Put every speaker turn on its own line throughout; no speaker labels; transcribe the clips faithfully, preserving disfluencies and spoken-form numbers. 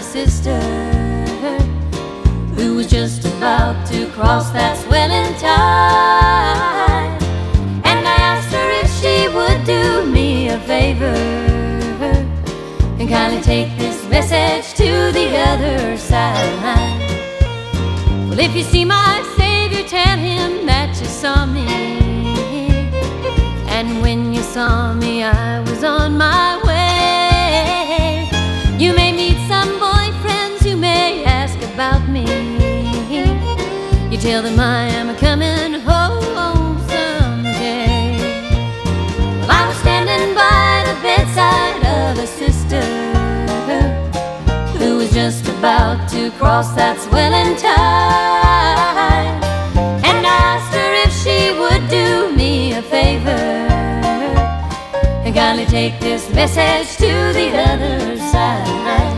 sister who was just about to cross that swelling tide. And I asked her if she would do me a favor and kindly take this message to the other side. Well, if you see my Savior, tell him that you saw me, and when you saw me I was on my way. You may meet some boyfriends who may ask about me. You tell them I am coming home someday. Well, I was standing by the bedside of a sister who was just about to cross that swelling tide. And I asked her if she would do me a favor and kindly take this message to the other side.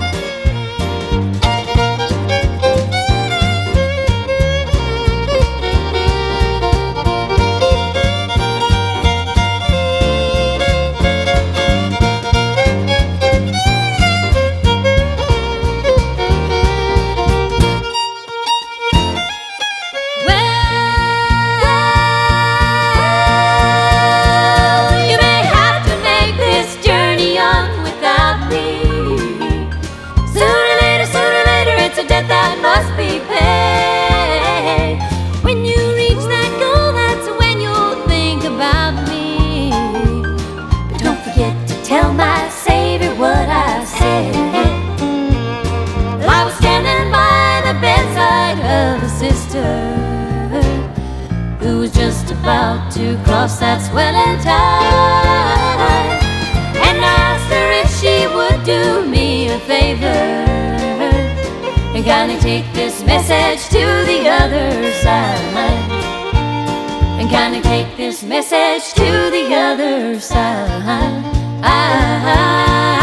That must be paid. When you reach that goal, that's when you'll think about me. But don't forget to tell my Savior what I said. Well, I was standing by the bedside of a sister who was just about to cross that swelling tide. And I asked her if she would do me a favor and kindly take this message to the other side. And kindly take this message to the other side.